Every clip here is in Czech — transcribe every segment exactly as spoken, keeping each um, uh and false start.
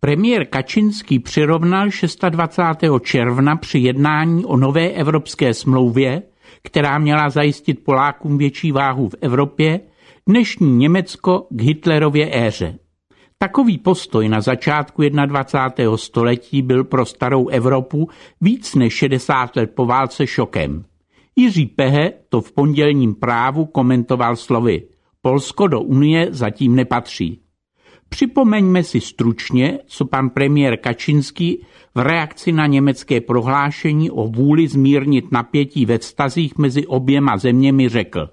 Premiér Kačinský přirovnal dvacátého šestého června při jednání o nové evropské smlouvě, která měla zajistit Polákům větší váhu v Evropě, dnešní Německo k Hitlerově éře. Takový postoj na začátku dvacátého prvního století byl pro starou Evropu víc než šedesát let po válce šokem. Jiří Pehe to v pondělním Právu komentoval slovy: Polsko do Unie zatím nepatří. Připomeňme si stručně, co pan premiér Kačinský v reakci na německé prohlášení o vůli zmírnit napětí ve vztazích mezi oběma zeměmi řekl: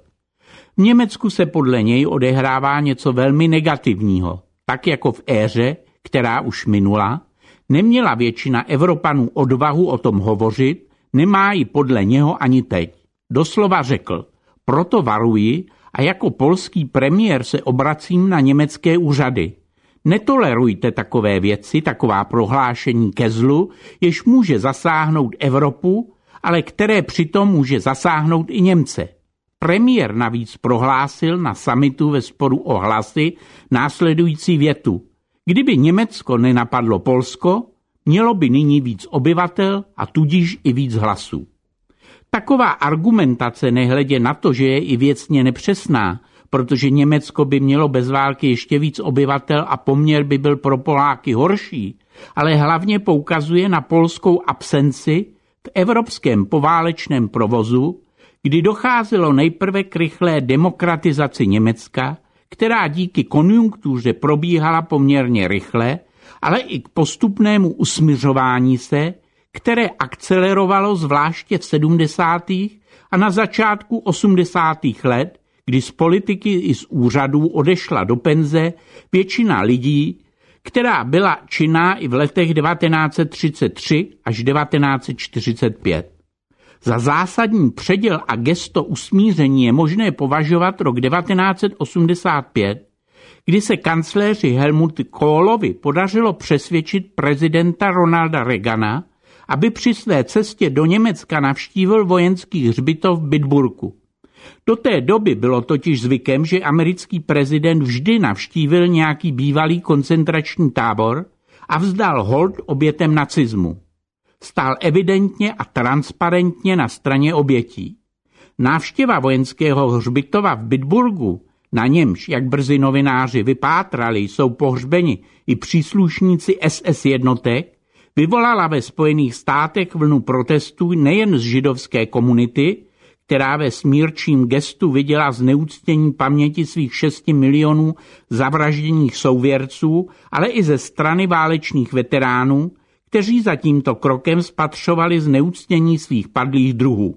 V Německu se podle něj odehrává něco velmi negativního, tak jako v éře, která už minula, neměla většina Evropanů odvahu o tom hovořit, nemá ji podle něho ani teď. Doslova řekl: proto varuji a jako polský premiér se obracím na německé úřady. Netolerujte takové věci, taková prohlášení ke zlu, jež může zasáhnout Evropu, ale které přitom může zasáhnout i Němce. Premiér navíc prohlásil na summitu ve sporu o hlasy následující větu: Kdyby Německo nenapadlo Polsko, mělo by nyní víc obyvatel a tudíž i víc hlasů. Taková argumentace, nehledě na to, že je i věcně nepřesná, protože Německo by mělo bez války ještě víc obyvatel a poměr by byl pro Poláky horší, ale hlavně poukazuje na polskou absenci v evropském poválečném provozu, kdy docházelo nejprve k rychlé demokratizaci Německa, která díky konjunktuře probíhala poměrně rychle, ale i k postupnému usmiřování se, které akcelerovalo zvláště v sedmdesátých a na začátku osmdesátých let, kdy z politiky i z úřadů odešla do penze většina lidí, která byla činná i v letech devatenáct set třicet tři až devatenáct set čtyřicet pět. Za zásadní předěl a gesto usmíření je možné považovat rok devatenáct set osmdesát pět, kdy se kancléři Helmutu Kohlovi podařilo přesvědčit prezidenta Ronalda Reagana, aby při své cestě do Německa navštívil vojenský hřbitov v Bitburgu. Do té doby bylo totiž zvykem, že americký prezident vždy navštívil nějaký bývalý koncentrační tábor a vzdal hold obětem nacismu. Stál evidentně a transparentně na straně obětí. Návštěva vojenského hřbitova v Bitburgu, na němž, jak brzy novináři vypátrali, jsou pohřbeni i příslušníci es es jednotek, vyvolala ve Spojených státech vlnu protestů nejen z židovské komunity, která ve smírčím gestu viděla zneuctění paměti svých šesti milionů zavražděných souvěrců, ale i ze strany válečných veteránů, kteří za tímto krokem spatřovali zneuctění svých padlých druhů.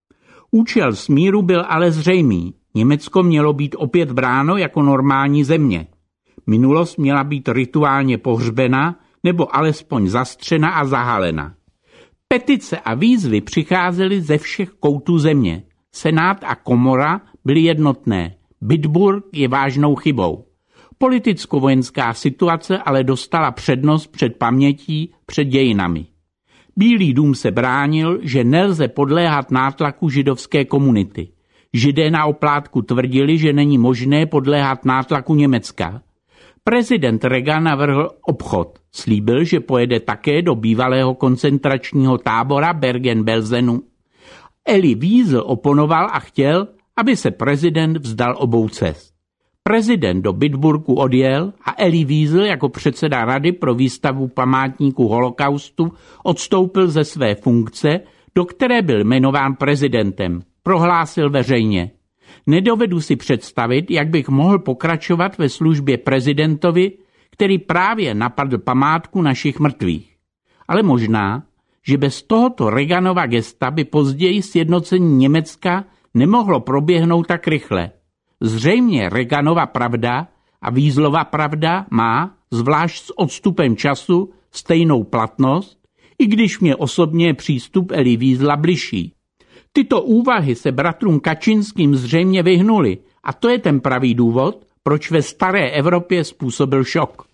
Účel smíru byl ale zřejmý. Německo mělo být opět bráno jako normální země. Minulost měla být rituálně pohřbena nebo alespoň zastřena a zahalena. Petice a výzvy přicházely ze všech koutů země. Senát a komora byly jednotné. Bitburg je vážnou chybou. Politicko-vojenská situace ale dostala přednost před pamětí, před dějinami. Bílý dům se bránil, že nelze podléhat nátlaku židovské komunity. Židé na oplátku tvrdili, že není možné podléhat nátlaku Německa. Prezident Reagan navrhl obchod. Slíbil, že pojede také do bývalého koncentračního tábora Bergen-Belsenu. Elie Wiesel oponoval a chtěl, aby se prezident vzdal obou cest. Prezident do Bitburgu odjel a Elie Wiesel jako předseda Rady pro výstavu památníku holokaustu odstoupil ze své funkce, do které byl jmenován prezidentem. Prohlásil veřejně: Nedovedu si představit, jak bych mohl pokračovat ve službě prezidentovi, který právě napadl památku našich mrtvých. Ale možná, že bez tohoto Reaganova gesta by později sjednocení Německa nemohlo proběhnout tak rychle. Zřejmě Reaganova pravda a Wieselova pravda má, zvlášť s odstupem času, stejnou platnost, i když mě osobně je přístup Elie Wiesela bližší. Tyto úvahy se bratrům Kačinským zřejmě vyhnuly a to je ten pravý důvod, proč ve staré Evropě způsobil šok.